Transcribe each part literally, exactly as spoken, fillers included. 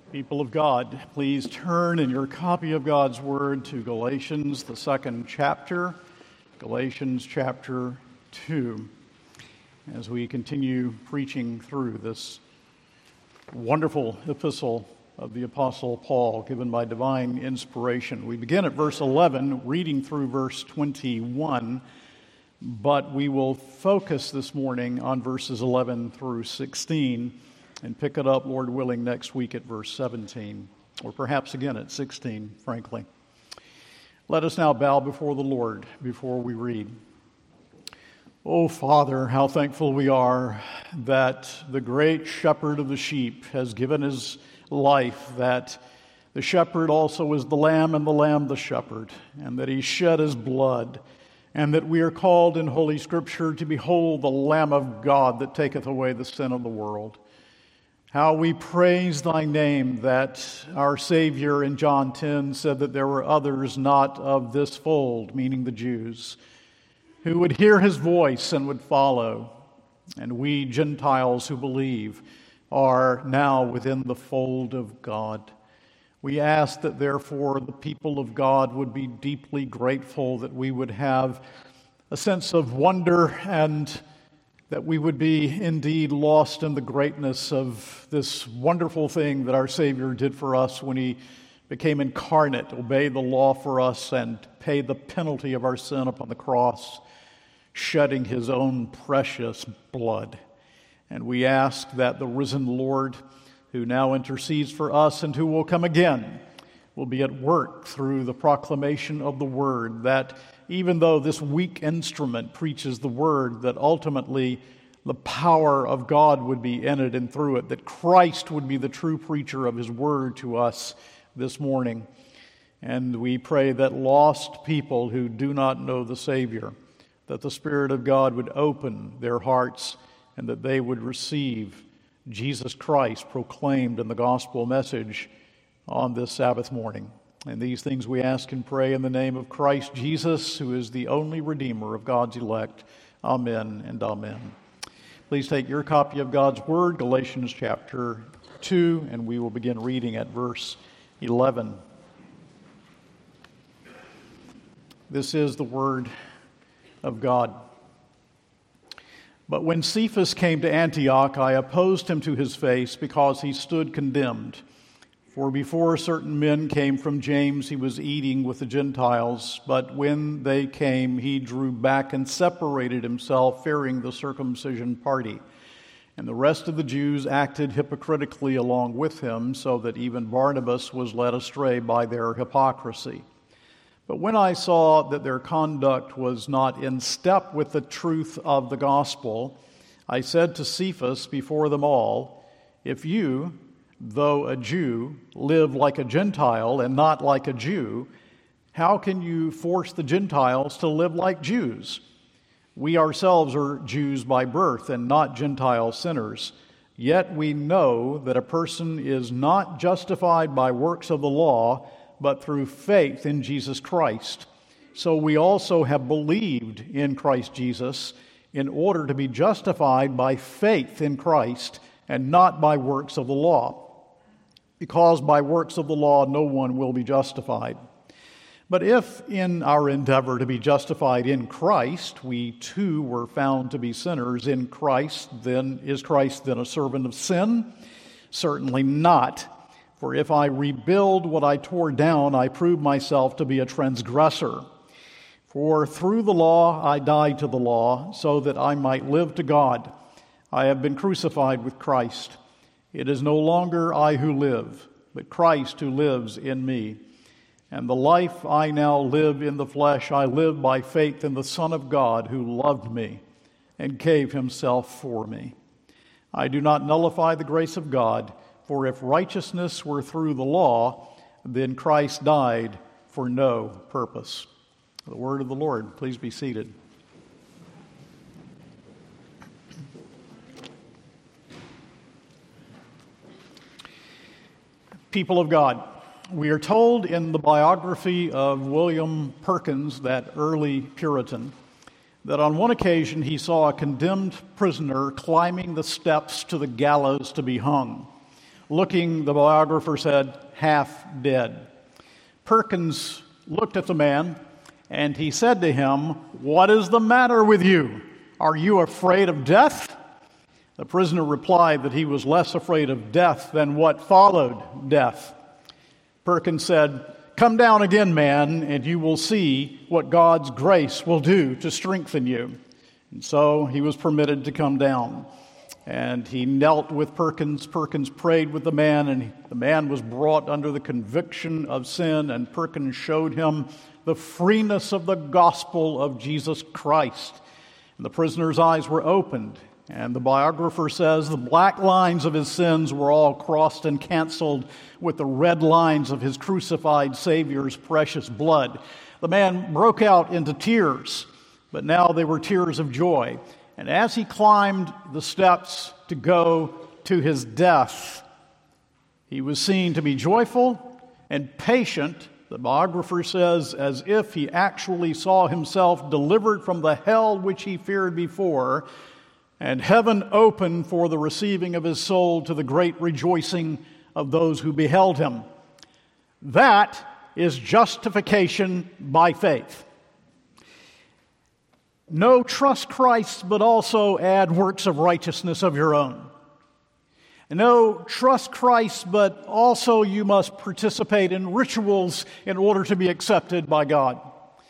People of God, please turn in your copy of God's Word to Galatians, the second chapter, Galatians chapter two, as we continue preaching through this wonderful epistle of the Apostle Paul, given by divine inspiration. We begin at verse eleven, reading through verse twenty-one, but we will focus this morning on verses eleven through sixteen, and pick it up, Lord willing, next week at verse seventeen, or perhaps again at sixteen, frankly. Let us now bow before the Lord before we read. Oh, Father, how thankful we are that the great shepherd of the sheep has given his life, that the shepherd also is the lamb and the lamb the shepherd, and that he shed his blood, and that we are called in Holy Scripture to behold the Lamb of God that taketh away the sin of the world. How we praise thy name that our Savior in John ten said that there were others not of this fold, meaning the Jews, who would hear his voice and would follow. And we Gentiles who believe are now within the fold of God. We ask that therefore the people of God would be deeply grateful, that we would have a sense of wonder, and that we would be indeed lost in the greatness of this wonderful thing that our Savior did for us when he became incarnate, obeyed the law for us, and paid the penalty of our sin upon the cross, shedding his own precious blood. And we ask that the risen Lord, who now intercedes for us and who will come again, will be at work through the proclamation of the Word, that even though this weak instrument preaches the Word, that ultimately the power of God would be in it and through it, that Christ would be the true preacher of his Word to us this morning. And we pray that lost people who do not know the Savior, that the Spirit of God would open their hearts and that they would receive Jesus Christ proclaimed in the gospel message on this Sabbath morning. And these things we ask and pray in the name of Christ Jesus, who is the only Redeemer of God's elect. Amen and amen. Please take your copy of God's Word, Galatians chapter two, and we will begin reading at verse eleven. This is the Word of God. But when Cephas came to Antioch, I opposed him to his face because he stood condemned. For before certain men came from James, he was eating with the Gentiles. But when they came, he drew back and separated himself, fearing the circumcision party. And the rest of the Jews acted hypocritically along with him, so that even Barnabas was led astray by their hypocrisy. But when I saw that their conduct was not in step with the truth of the gospel, I said to Cephas before them all, "If you, though a Jew, live like a Gentile and not like a Jew, how can you force the Gentiles to live like Jews? We ourselves are Jews by birth and not Gentile sinners. Yet we know that a person is not justified by works of the law, but through faith in Jesus Christ. So we also have believed in Christ Jesus in order to be justified by faith in Christ and not by works of the law. Because by works of the law no one will be justified. But if in our endeavor to be justified in Christ, we too were found to be sinners in Christ, then is Christ then a servant of sin? Certainly not. For if I rebuild what I tore down, I prove myself to be a transgressor. For through the law I died to the law, so that I might live to God. I have been crucified with Christ. It is no longer I who live, but Christ who lives in me. And the life I now live in the flesh, I live by faith in the Son of God who loved me and gave himself for me. I do not nullify the grace of God, for if righteousness were through the law, then Christ died for no purpose." The word of the Lord. Please be seated. People of God, we are told in the biography of William Perkins, that early Puritan, that on one occasion he saw a condemned prisoner climbing the steps to the gallows to be hung. looking, the biographer said, half dead. Perkins looked at the man, and he said to him, "What is the matter with you? Are you afraid of death?" The prisoner replied that he was less afraid of death than what followed death. Perkins said, "Come down again, man, and you will see what God's grace will do to strengthen you." And so he was permitted to come down. And he knelt with Perkins. Perkins prayed with the man, and the man was brought under the conviction of sin, and Perkins showed him the freeness of the gospel of Jesus Christ. And the prisoner's eyes were opened, and the biographer says the black lines of his sins were all crossed and canceled with the red lines of his crucified Savior's precious blood. The man broke out into tears, but now they were tears of joy. And as he climbed the steps to go to his death, he was seen to be joyful and patient, the biographer says, as if he actually saw himself delivered from the hell which he feared before, and heaven open for the receiving of his soul to the great rejoicing of those who beheld him. That is justification by faith. No, trust Christ, but also add works of righteousness of your own. No, trust Christ, but also you must participate in rituals in order to be accepted by God.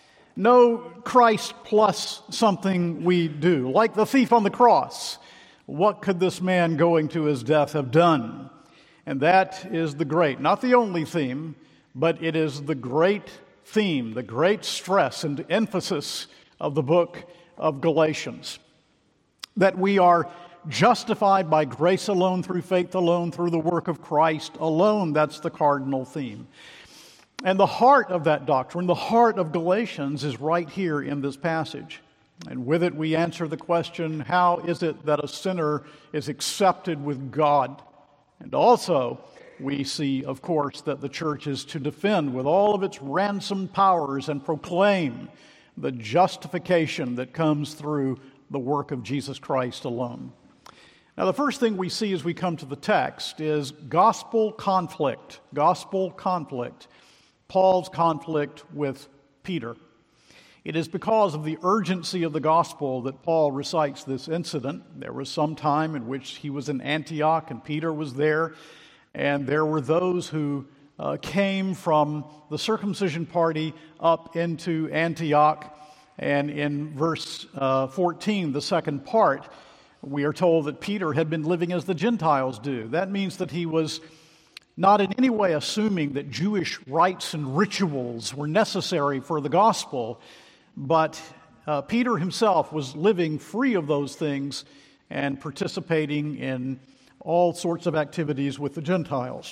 No, Christ plus something we do. Like the thief on the cross, what could this man going to his death have done? And that is the great, not the only theme, but it is the great theme, the great stress and emphasis of the book of Galatians, that we are justified by grace alone, through faith alone, through the work of Christ alone. That's the cardinal theme. And the heart of that doctrine, the heart of Galatians, is right here in this passage. And with it we answer the question, how is it that a sinner is accepted with God? And also we see, of course, that the church is to defend with all of its ransom powers and proclaim the justification that comes through the work of Jesus Christ alone. Now, the first thing we see as we come to the text is gospel conflict. Gospel conflict. Paul's conflict with Peter. It is because of the urgency of the gospel that Paul recites this incident. There was some time in which he was in Antioch and Peter was there, and there were those who uh, came from the circumcision party up into Antioch. And in verse uh, fourteen, the second part, we are told that Peter had been living as the Gentiles do. That means that he was not in any way assuming that Jewish rites and rituals were necessary for the gospel, but uh, Peter himself was living free of those things and participating in all sorts of activities with the Gentiles.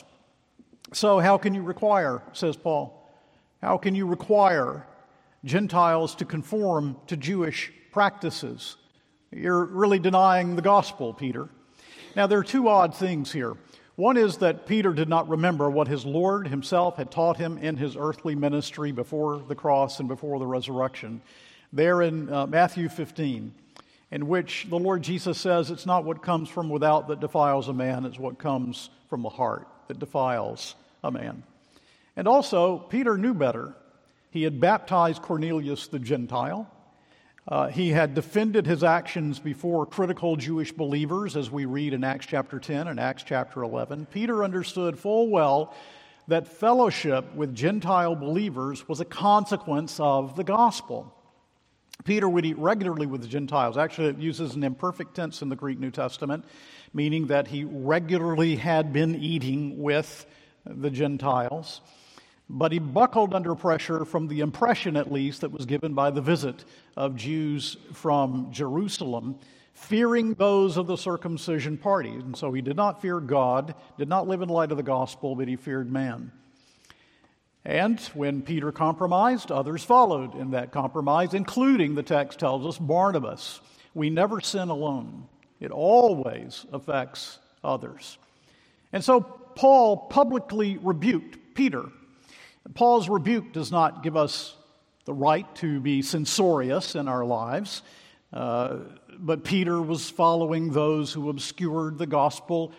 So how can you require, says Paul, how can you require Gentiles to conform to Jewish practices? You're really denying the gospel, Peter. Now, there are two odd things here. One is that Peter did not remember what his Lord himself had taught him in his earthly ministry before the cross and before the resurrection. There in uh, Matthew fifteen, in which the Lord Jesus says, it's not what comes from without that defiles a man, it's what comes from the heart that defiles a man. And also, Peter knew better. He had baptized Cornelius the Gentile. Uh, he had defended his actions before critical Jewish believers, as we read in Acts chapter ten and Acts chapter eleven. Peter understood full well that fellowship with Gentile believers was a consequence of the gospel. Peter would eat regularly with the Gentiles. Actually, it uses an imperfect tense in the Greek New Testament, meaning that he regularly had been eating with the Gentiles. But he buckled under pressure from the impression, at least, that was given by the visit of Jews from Jerusalem, fearing those of the circumcision party. And so he did not fear God, did not live in light of the gospel, but he feared man. And when Peter compromised, others followed in that compromise, including, the text tells us, Barnabas. We never sin alone. It always affects others. And so Paul publicly rebuked Peter. Paul's rebuke does not give us the right to be censorious in our lives, uh, but Peter was following those who obscured the gospel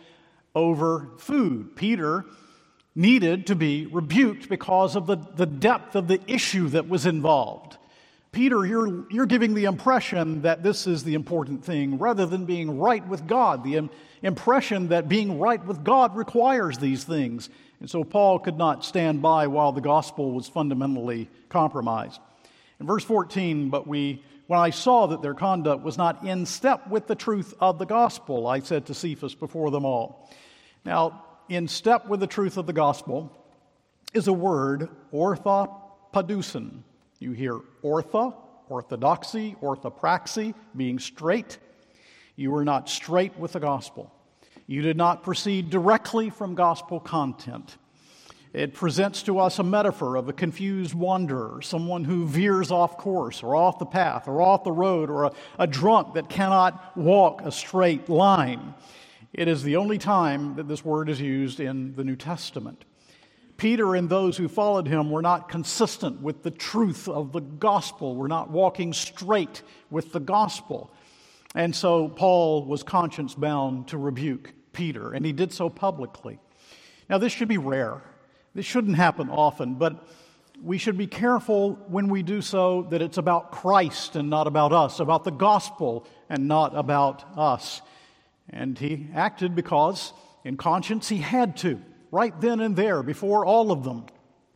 over food. Peter needed to be rebuked because of the, the depth of the issue that was involved. Peter, you're, you're giving the impression that this is the important thing rather than being right with God, the im- impression that being right with God requires these things. And so Paul could not stand by while the gospel was fundamentally compromised. In verse fourteen, but we, when I saw that their conduct was not in step with the truth of the gospel, I said to Cephas before them all. Now, in step with the truth of the gospel is a word, orthopadusin. You hear ortho, orthodoxy, orthopraxy, being straight. You are not straight with the gospel. You did not proceed directly from gospel content. It presents to us a metaphor of a confused wanderer, someone who veers off course or off the path or off the road, or a, a drunk that cannot walk a straight line. It is the only time that this word is used in the New Testament. Peter and those who followed him were not consistent with the truth of the gospel, were not walking straight with the gospel. And so Paul was conscience-bound to rebuke Peter, and he did so publicly. Now, this should be rare. This shouldn't happen often, but we should be careful when we do so that it's about Christ and not about us, about the gospel and not about us. And he acted because, in conscience, he had to, right then and there, before all of them.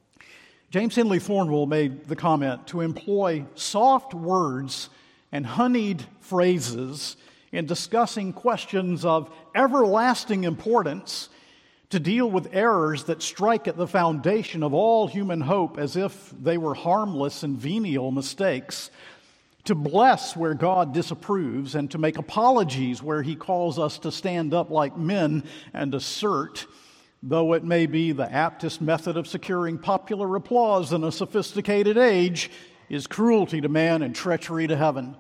James Henley Thornwell made the comment, to employ soft words and honeyed phrases in discussing questions of everlasting importance, to deal with errors that strike at the foundation of all human hope as if they were harmless and venial mistakes, to bless where God disapproves, and to make apologies where he calls us to stand up like men and assert, though it may be the aptest method of securing popular applause in a sophisticated age, is cruelty to man and treachery to heaven.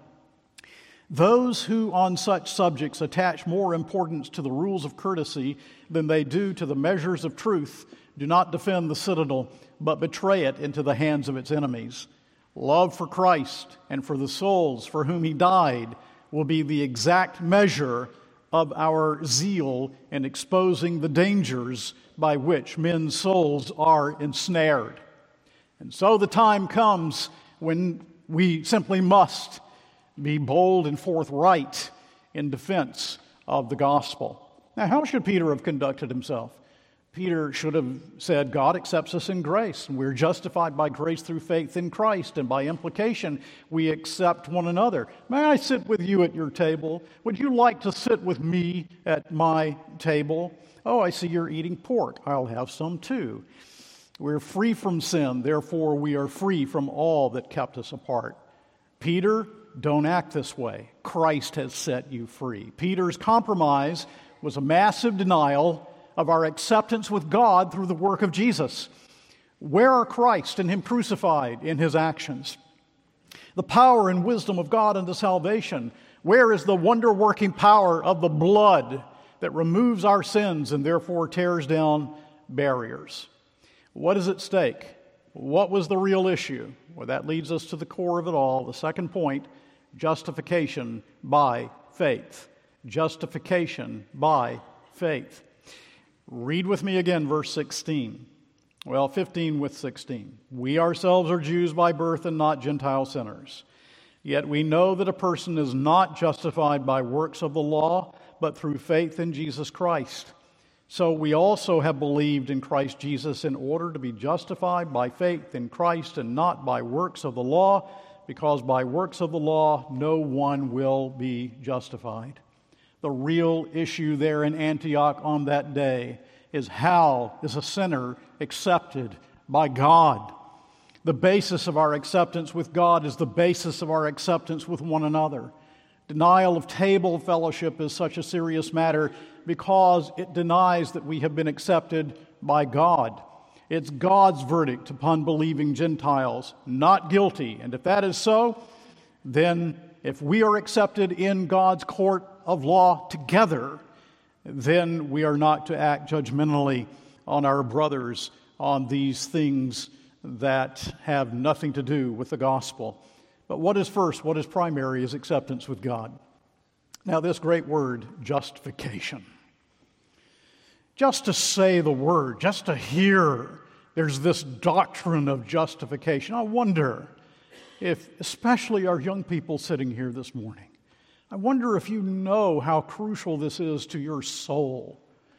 Those who on such subjects attach more importance to the rules of courtesy than they do to the measures of truth do not defend the citadel, but betray it into the hands of its enemies. Love for Christ and for the souls for whom he died will be the exact measure of our zeal in exposing the dangers by which men's souls are ensnared. And so the time comes when we simply must be bold and forthright in defense of the gospel. Now, how should Peter have conducted himself? Peter should have said, God accepts us in grace, and we're justified by grace through faith in Christ, and by implication, we accept one another. May I sit with you at your table? Would you like to sit with me at my table? Oh, I see you're eating pork. I'll have some too. We're free from sin, therefore we are free from all that kept us apart. Peter, don't act this way. Christ has set you free. Peter's compromise was a massive denial of our acceptance with God through the work of Jesus. Where are Christ and him crucified in his actions? The power and wisdom of God unto salvation. Where is the wonder-working power of the blood that removes our sins and therefore tears down barriers? What is at stake? What was the real issue? Well, that leads us to the core of it all. The second point, justification by faith. Justification by faith. Read with me again verse sixteen. Well, fifteen with sixteen. We ourselves are Jews by birth and not Gentile sinners. Yet we know that a person is not justified by works of the law, but through faith in Jesus Christ. So we also have believed in Christ Jesus in order to be justified by faith in Christ and not by works of the law, because by works of the law no one will be justified. The real issue there in Antioch on that day is how is a sinner accepted by God? The basis of our acceptance with God is the basis of our acceptance with one another. Denial of table fellowship is such a serious matter because it denies that we have been accepted by God. It's God's verdict upon believing Gentiles, not guilty. And if that is so, then if we are accepted in God's court of law together, then we are not to act judgmentally on our brothers on these things that have nothing to do with the gospel. But what is first, what is primary, is acceptance with God. Now, this great word, justification. just to say the word, just to hear there's this doctrine of justification. I wonder if, especially our young people sitting here this morning, I wonder if you know how crucial this is to your soul,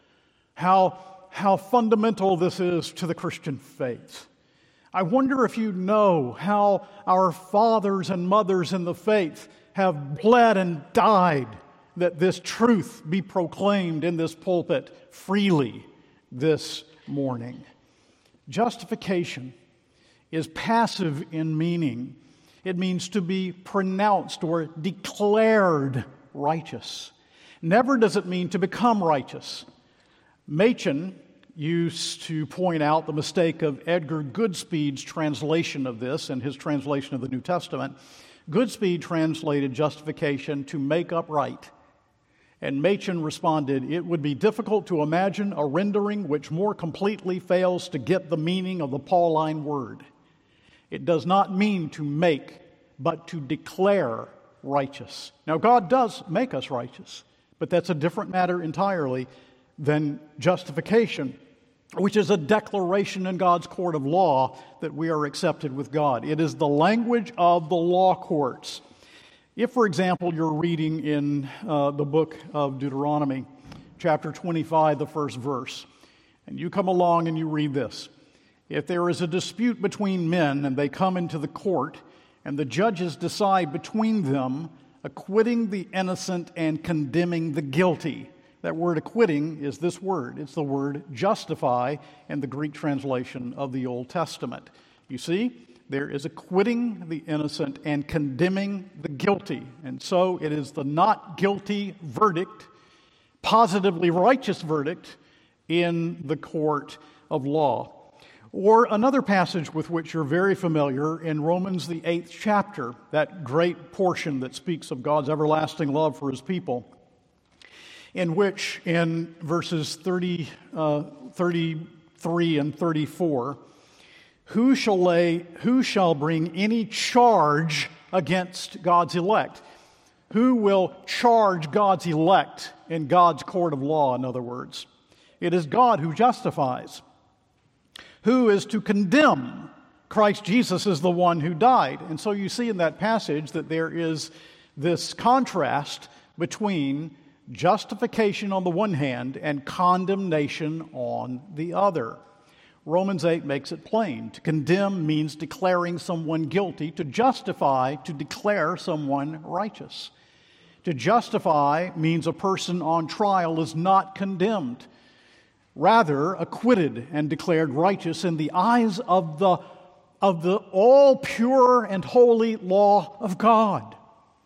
how, how fundamental this is to the Christian faith. I wonder if you know how our fathers and mothers in the faith have bled and died that this truth be proclaimed in this pulpit freely this morning. Justification is passive in meaning. It means to be pronounced or declared righteous. Never does it mean to become righteous. Machen used to point out the mistake of Edgar Goodspeed's translation of this in his translation of the New Testament. Goodspeed translated justification to make up right. And Machen responded, "It would be difficult to imagine a rendering which more completely fails to get the meaning of the Pauline word. It does not mean to make, but to declare righteous." Now, God does make us righteous, but that's a different matter entirely than justification, which is a declaration in God's court of law that we are accepted with God. It is the language of the law courts. If, for example, you're reading in uh, the book of Deuteronomy, chapter twenty-five, the first verse, and you come along and you read this: "If there is a dispute between men and they come into the court, and the judges decide between them, acquitting the innocent and condemning the guilty." That word acquitting is this word. It's the word justify in the Greek translation of the Old Testament. You see, there is acquitting the innocent and condemning the guilty. And so it is the not guilty verdict, positively righteous verdict in the court of law. Or another passage with which you're very familiar in Romans, the eighth chapter, that great portion that speaks of God's everlasting love for his people, in which in verses thirty, uh, thirty-three and thirty-four, who shall lay, who shall bring any charge against God's elect? Who will charge God's elect in God's court of law, in other words? It is God who justifies. Who is to condemn? Christ Jesus is the one who died. And so you see in that passage that there is this contrast between justification on the one hand and condemnation on the other. Romans eight makes it plain. To condemn means declaring someone guilty. To justify, to declare someone righteous. To justify means a person on trial is not condemned, rather acquitted and declared righteous in the eyes of the, of the all pure and holy law of God.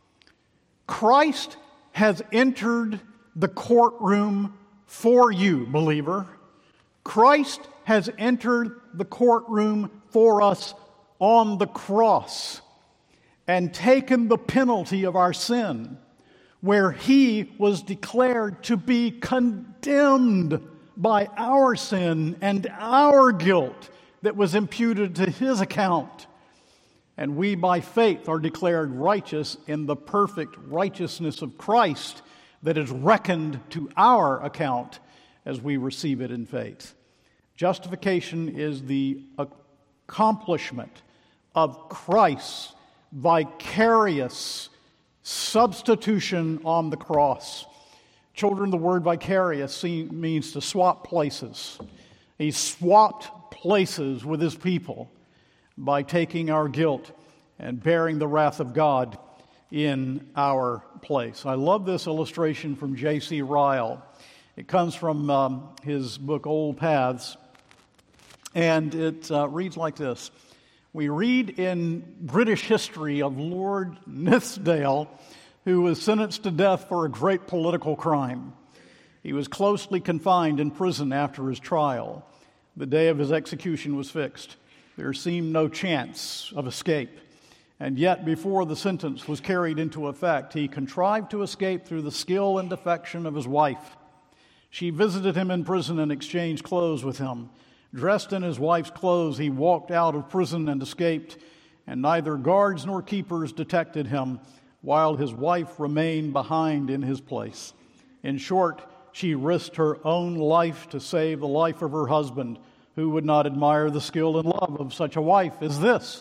Christ has entered the courtroom for you, believer. Christ has entered the courtroom for us on the cross and taken the penalty of our sin, where he was declared to be condemned by our sin and our guilt that was imputed to his account. And we, by faith, are declared righteous in the perfect righteousness of Christ that is reckoned to our account as we receive it in faith. Justification is the accomplishment of Christ's vicarious substitution on the cross. Children, the word vicarious means to swap places. He swapped places with his people by taking our guilt and bearing the wrath of God in our place. I love this illustration from J C Ryle. It comes from um, his book, Old Paths, and it uh, reads like this. We read in British history of Lord Nithsdale, who was sentenced to death for a great political crime. He was closely confined in prison after his trial. The day of his execution was fixed. There seemed no chance of escape. And yet, before the sentence was carried into effect, he contrived to escape through the skill and affection of his wife. She visited him in prison and exchanged clothes with him. Dressed in his wife's clothes, he walked out of prison and escaped, and neither guards nor keepers detected him, while his wife remained behind in his place. In short, She risked her own life to save the life of her husband. Who would not admire the skill and love of such a wife as this?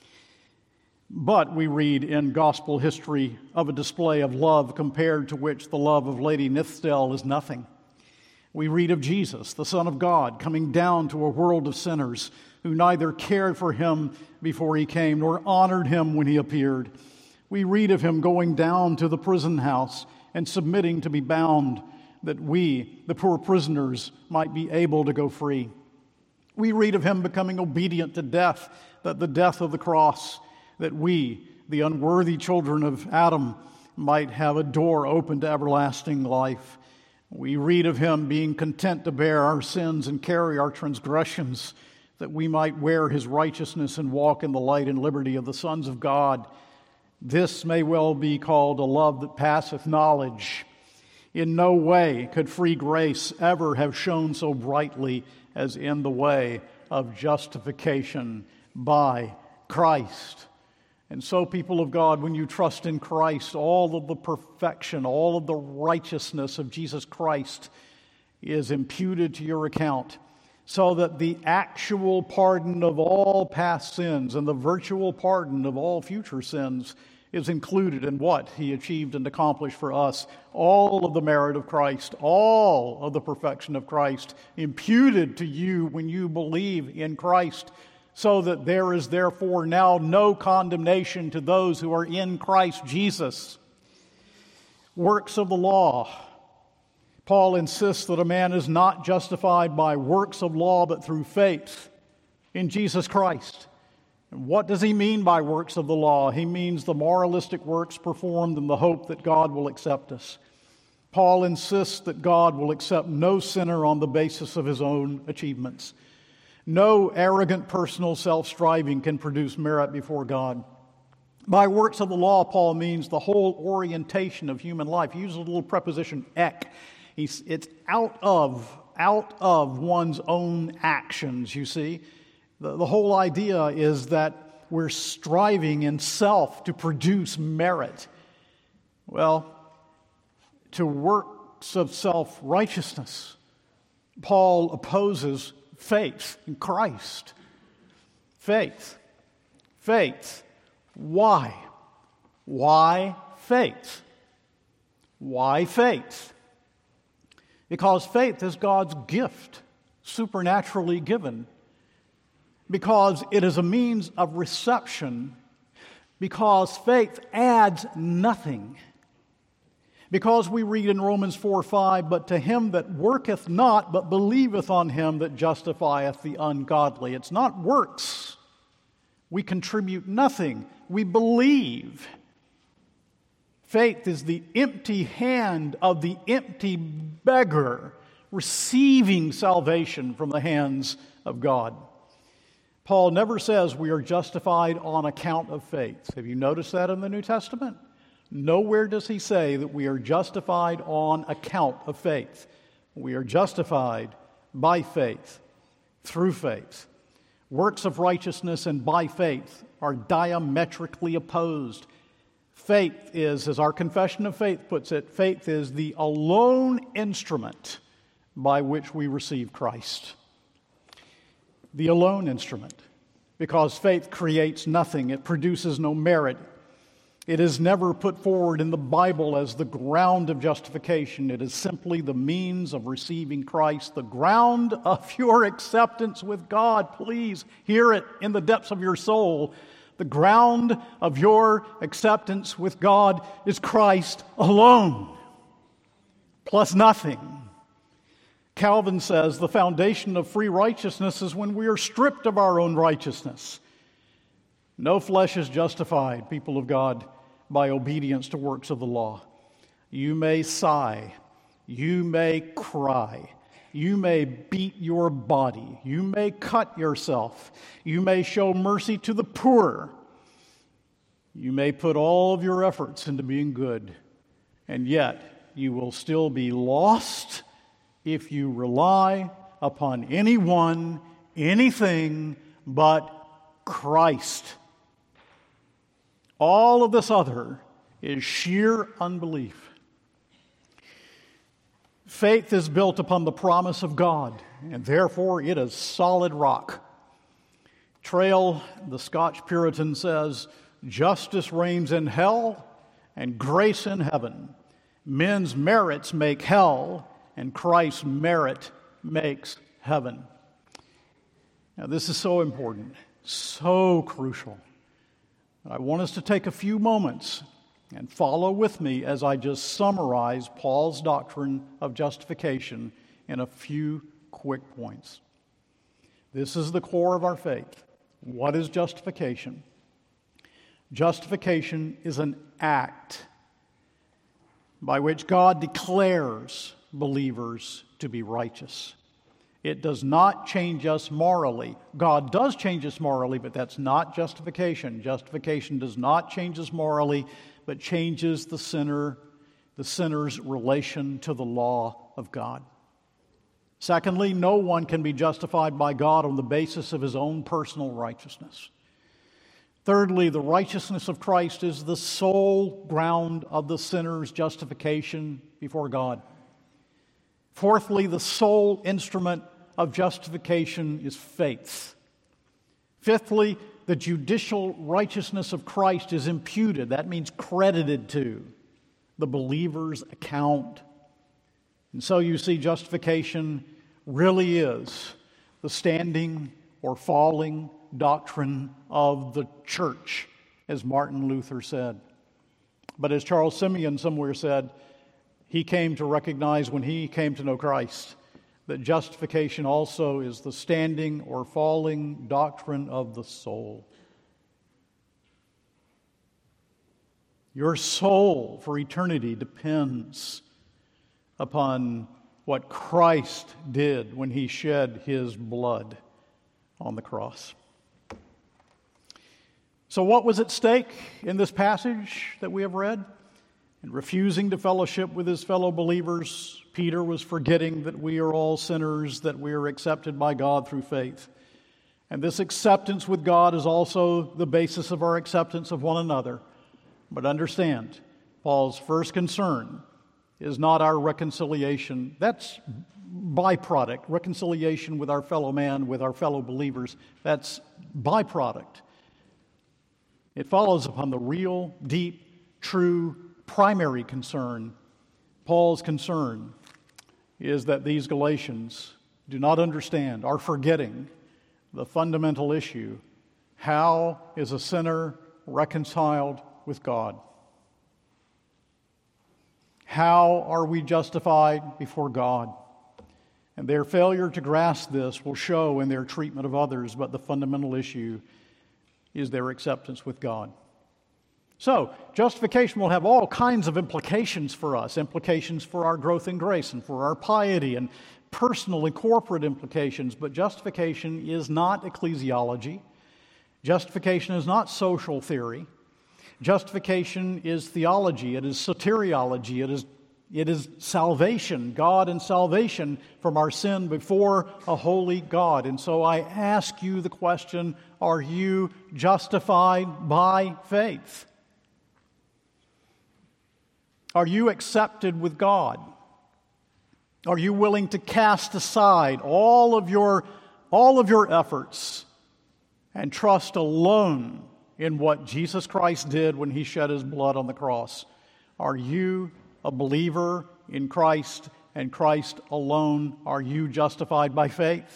But we read in gospel history of a display of love compared to which the love of Lady Nithsdale is nothing. We read of Jesus, the Son of God, coming down to a world of sinners who neither cared for him before he came nor honored him when he appeared. We read of him going down to the prison house and submitting to be bound, that we, the poor prisoners, might be able to go free. We read of him becoming obedient to death, that the death of the cross, that we, the unworthy children of Adam, might have a door open to everlasting life. We read of him being content to bear our sins and carry our transgressions, that we might wear his righteousness and walk in the light and liberty of the sons of God. This may well be called a love that passeth knowledge. In no way could free grace ever have shone so brightly as in the way of justification by Christ. And so, people of God, when you trust in Christ, all of the perfection, all of the righteousness of Jesus Christ is imputed to your account, so that the actual pardon of all past sins and the virtual pardon of all future sins is included in what he achieved and accomplished for us. All of the merit of Christ, all of the perfection of Christ imputed to you when you believe in Christ, so that there is therefore now no condemnation to those who are in Christ Jesus. Works of the law. Paul insists that a man is not justified by works of law, but through faith in Jesus Christ. And what does he mean by works of the law? He means the moralistic works performed in the hope that God will accept us. Paul insists that God will accept no sinner on the basis of his own achievements. No arrogant personal self-striving can produce merit before God. By works of the law, Paul means the whole orientation of human life. He uses a little preposition, ek. He's, it's out of, out of one's own actions, you see. The, the whole idea is that we're striving in self to produce merit. Well, to works of self-righteousness, Paul opposes faith in Christ. Faith. Faith. Why? Why faith? Why faith? Because faith is God's gift, supernaturally given. Because it is a means of reception. Because faith adds nothing. Because we read in Romans four five, but to him that worketh not, but believeth on him that justifieth the ungodly. It's not works. We contribute nothing. We believe. Faith is the empty hand of the empty beggar receiving salvation from the hands of God. Paul never says we are justified on account of faith. Have you noticed that in the New Testament? Nowhere does he say that we are justified on account of faith. We are justified by faith, through faith. Works of righteousness and by faith are diametrically opposed. Faith is, as our confession of faith puts it, faith is the alone instrument by which we receive Christ. The alone instrument, because faith creates nothing. It produces no merit. It is never put forward in the Bible as the ground of justification. It is simply the means of receiving Christ, the ground of your acceptance with God. Please hear it in the depths of your soul. The ground of your acceptance with God is Christ alone, plus nothing. Calvin says the foundation of free righteousness is when we are stripped of our own righteousness. No flesh is justified, people of God, by obedience to works of the law. You may sigh, you may cry, you may beat your body, you may cut yourself, you may show mercy to the poor, you may put all of your efforts into being good, and yet you will still be lost if you rely upon anyone, anything but Christ. All of this other is sheer unbelief. Faith is built upon the promise of God, and therefore it is solid rock. Trail, the Scotch Puritan, says, "Justice reigns in hell and grace in heaven. Men's merits make hell, and Christ's merit makes heaven." Now, this is so important, so crucial. I want us to take a few moments and follow with me as I just summarize Paul's doctrine of justification in a few quick points. This is the core of our faith. What is justification? Justification is an act by which God declares believers to be righteous. It does not change us morally. God does change us morally, but that's not justification. Justification does not change us morally, but changes the sinner, the sinner's relation to the law of God. Secondly, no one can be justified by God on the basis of his own personal righteousness. Thirdly, the righteousness of Christ is the sole ground of the sinner's justification before God. Fourthly, the sole instrument of justification is faith. Fifthly, the judicial righteousness of Christ is imputed. That means credited to the believer's account. And so you see, justification really is the standing or falling doctrine of the church, as Martin Luther said. But as Charles Simeon somewhere said, he came to recognize when he came to know Christ that justification also is the standing or falling doctrine of the soul. Your soul for eternity depends upon what Christ did when he shed his blood on the cross. So what was at stake in this passage that we have read? In refusing to fellowship with his fellow believers, Peter was forgetting that we are all sinners, that we are accepted by God through faith. And this acceptance with God is also the basis of our acceptance of one another. But understand, Paul's first concern is not our reconciliation. That's byproduct. Reconciliation with our fellow man, with our fellow believers, that's byproduct. It follows upon the real, deep, true, primary concern. Paul's concern is that these Galatians do not understand, are forgetting the fundamental issue. How is a sinner reconciled with God? How are we justified before God? And their failure to grasp this will show in their treatment of others, but the fundamental issue is their acceptance with God. So, justification will have all kinds of implications for us, implications for our growth in grace and for our piety and personal and corporate implications, but justification is not ecclesiology. Justification is not social theory. Justification is theology. It is soteriology. It is, it is salvation, God and salvation from our sin before a holy God. And so I ask you the question, are you justified by faith? Are you accepted with God? Are you willing to cast aside all of your, all of your efforts and trust alone in what Jesus Christ did when he shed his blood on the cross? Are you a believer in Christ and Christ alone? Are you justified by faith?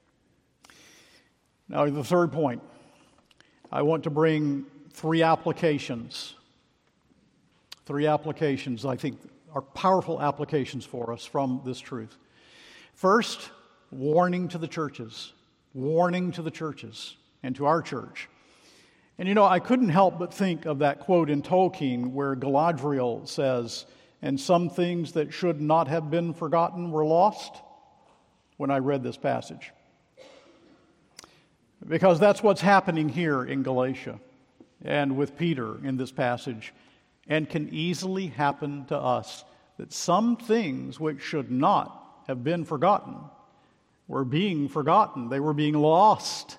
Now, the third point, I want to bring three applications. Three applications I think are powerful applications for us from this truth. First, warning to the churches. Warning to the churches and to our church. And you know, I couldn't help but think of that quote in Tolkien where Galadriel says, "And some things that should not have been forgotten were lost," when I read this passage. Because that's what's happening here in Galatia and with Peter in this passage, and can easily happen to us, that some things which should not have been forgotten were being forgotten. They were being lost.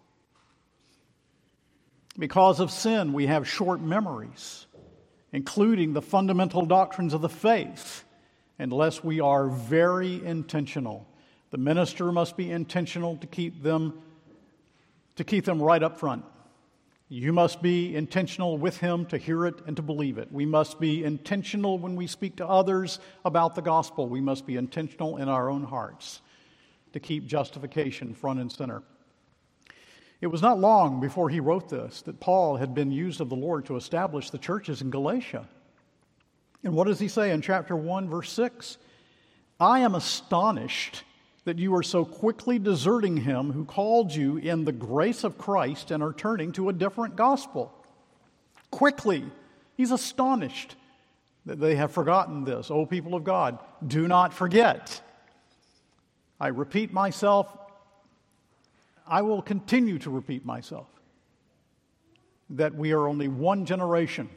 Because of sin, we have short memories, including the fundamental doctrines of the faith. unless we are very intentional. The minister must be intentional to keep them to keep them right up front. You must be intentional with him to hear it and to believe it. We must be intentional when we speak to others about the gospel. We must be intentional in our own hearts to keep justification front and center. It was not long before he wrote this that Paul had been used of the Lord to establish the churches in Galatia. And what does he say in chapter one, verse six? I am astonished that you are so quickly deserting him who called you in the grace of Christ and are turning to a different gospel. Quickly. He's astonished that they have forgotten this. O people of God, do not forget. I repeat myself. I will continue to repeat myself that we are only one generation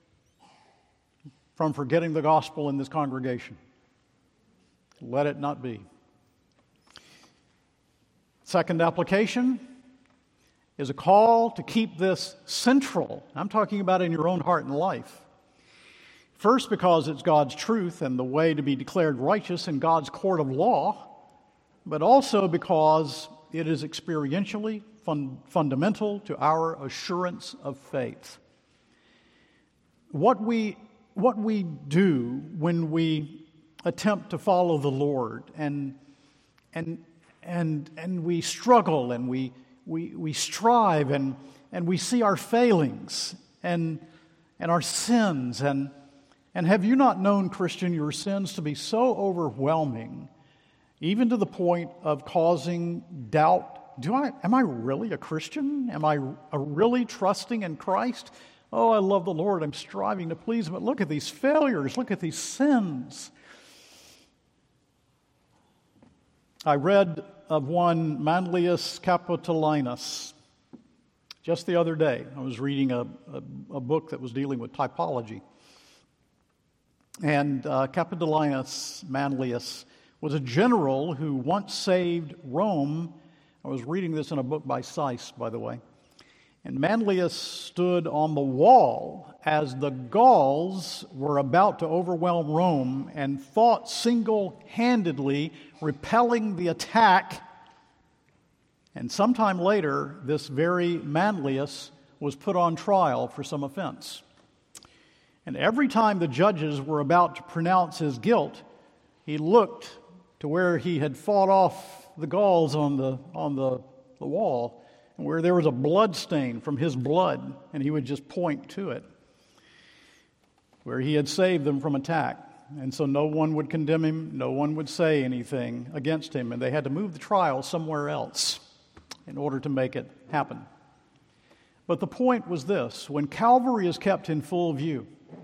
from forgetting the gospel in this congregation. Let it not be. Second application is a call to keep this central. I'm talking about in your own heart and life. First, because it's God's truth and the way to be declared righteous in God's court of law, but also because it is experientially fun- fundamental to our assurance of faith. What we, what we do when we attempt to follow the Lord and, and, and, and we struggle and we, we, we strive and, and we see our failings and, and our sins. And, and have you not known, Christian, your sins to be so overwhelming, even to the point of causing doubt? Do I, am I really a Christian? Am I a really trusting in Christ? Oh, I love the Lord. I'm striving to please Him. But look at these failures. Look at these sins. I read of one Manlius Capitolinus just the other day. I was reading a, a, a book that was dealing with typology. And uh, Capitolinus Manlius was a general who once saved Rome. I was reading this in a book by Seiss, by the way. And Manlius stood on the wall as the Gauls were about to overwhelm Rome and fought single-handedly, repelling the attack. And sometime later, this very Manlius was put on trial for some offense. And every time the judges were about to pronounce his guilt, he looked to where he had fought off the Gauls on the on the, the wall, and where there was a blood stain from his blood, and he would just point to it, where he had saved them from attack. And so no one would condemn him, no one would say anything against him, and they had to move the trial somewhere else in order to make it happen. But the point was this: when Calvary is kept in full view,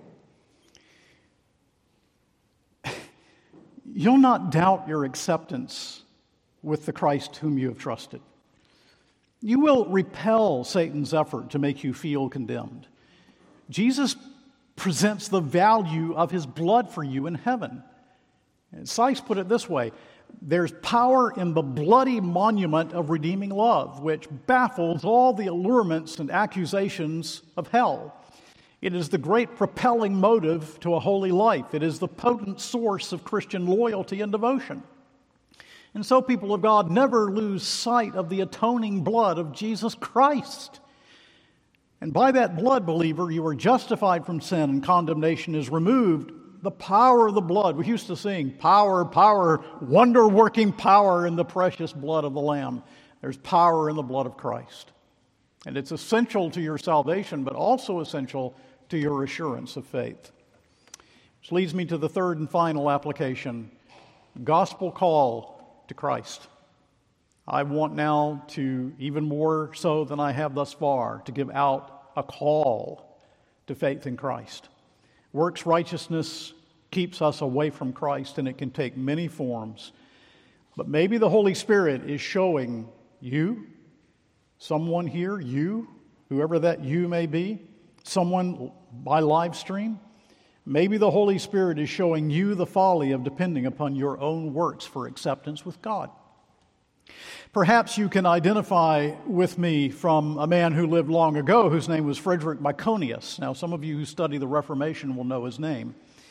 you'll not doubt your acceptance with the Christ whom you have trusted. You will repel Satan's effort to make you feel condemned. Jesus presents the value of his blood for you in heaven. And Seiss put it this way: there's power in the bloody monument of redeeming love, which baffles all the allurements and accusations of hell. It is the great propelling motive to a holy life. It is the potent source of Christian loyalty and devotion. And so, people of God, never lose sight of the atoning blood of Jesus Christ. And by that blood, believer, you are justified from sin and condemnation is removed. The power of the blood. We used to sing, power, power, wonder-working power in the precious blood of the Lamb. There's power in the blood of Christ. And it's essential to your salvation, but also essential to your assurance of faith. Which leads me to the third and final application: gospel call to Christ. I want now to, even more so than I have thus far, to give out a call to faith in Christ. Works righteousness keeps us away from Christ, and it can take many forms. But maybe the Holy Spirit is showing you, someone here, you, whoever that you may be, someone by live stream, maybe the Holy Spirit is showing you the folly of depending upon your own works for acceptance with God. Perhaps you can identify with me from a man who lived long ago whose name was Frederick Myconius. Now, some of you who study the Reformation will know his name.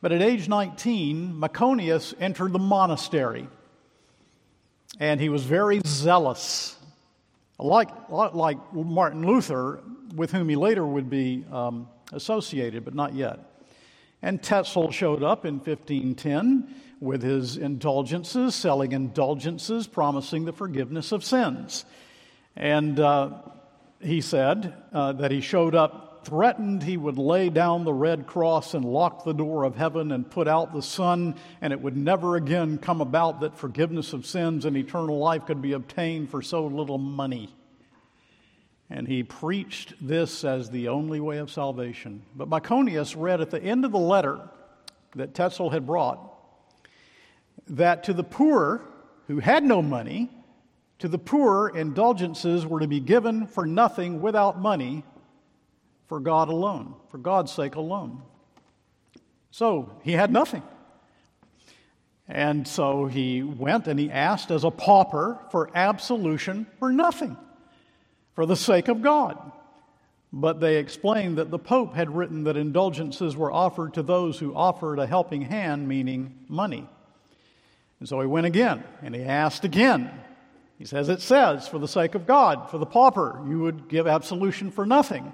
But at age nineteen, Maconius entered the monastery, and he was very zealous, like, like Martin Luther, with whom he later would be um, associated, but not yet. And Tetzel showed up in fifteen ten with his indulgences, selling indulgences, promising the forgiveness of sins. And uh, he said uh, that he showed up, threatened he would lay down the red cross and lock the door of heaven and put out the sun, and it would never again come about that forgiveness of sins and eternal life could be obtained for so little money. And he preached this as the only way of salvation. But Maconius read at the end of the letter that Tetzel had brought that to the poor who had no money, to the poor indulgences were to be given for nothing without money, for God alone, for God's sake alone. So he had nothing. And so he went and he asked as a pauper for absolution for nothing, for the sake of God. But they explained that the Pope had written that indulgences were offered to those who offered a helping hand, meaning money. And so he went again, and he asked again. He says, it says, for the sake of God, for the pauper, you would give absolution for nothing.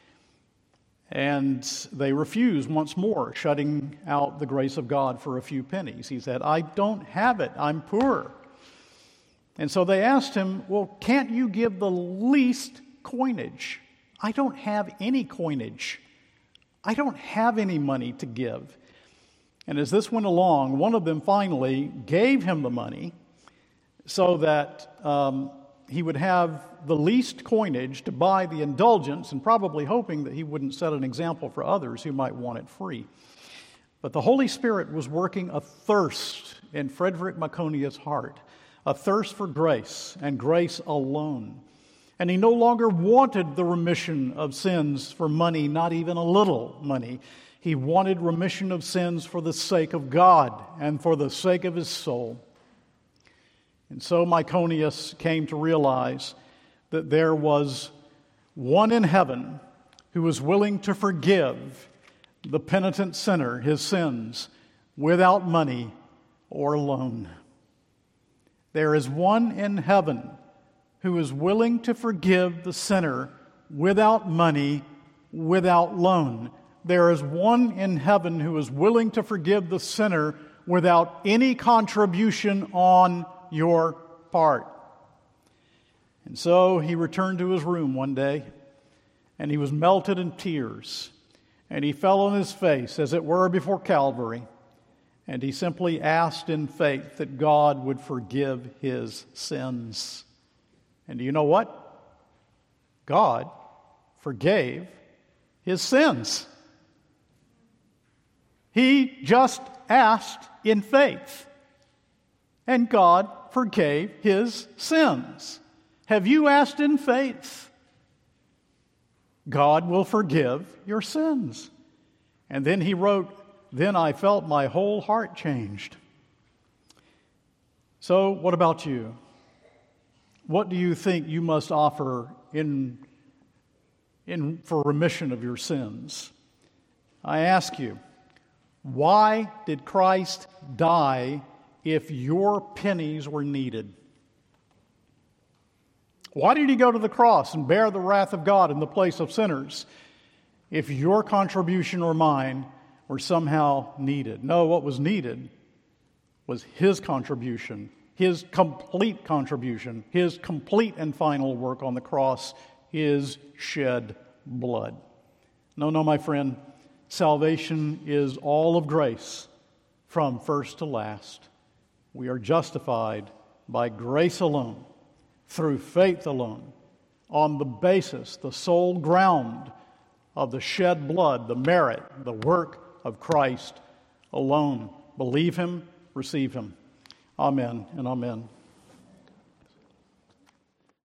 And they refused once more, shutting out the grace of God for a few pennies. He said, I don't have it, I'm poor. And so they asked him, well, can't you give the least coinage? I don't have any coinage. I don't have any money to give. And as this went along, one of them finally gave him the money so that um, he would have the least coinage to buy the indulgence, and probably hoping that he wouldn't set an example for others who might want it free. But the Holy Spirit was working a thirst in Frederick Maconius' heart, a thirst for grace and grace alone. And he no longer wanted the remission of sins for money, not even a little money. He wanted remission of sins for the sake of God and for the sake of his soul. And so Maconius came to realize that there was one in heaven who was willing to forgive the penitent sinner his sins without money or loan. There is one in heaven who is willing to forgive the sinner without money, without loan. There is one in heaven who is willing to forgive the sinner without any contribution on your part. And so he returned to his room one day, and he was melted in tears, and he fell on his face, as it were, before Calvary, and he simply asked in faith that God would forgive his sins. And do you know what? God forgave his sins. He just asked in faith, and God forgave his sins. Have you asked in faith? God will forgive your sins. And then he wrote, then I felt my whole heart changed. So what about you? What do you think you must offer in, in for remission of your sins? I ask you, why did Christ die if your pennies were needed? Why did he go to the cross and bear the wrath of God in the place of sinners if your contribution or mine were somehow needed? No, what was needed was his contribution, his complete contribution, his complete and final work on the cross, his shed blood. No, no, my friend, salvation is all of grace from first to last. We are justified by grace alone, through faith alone, on the basis, the sole ground of the shed blood, the merit, the work of Christ alone. Believe him, receive him. Amen and amen.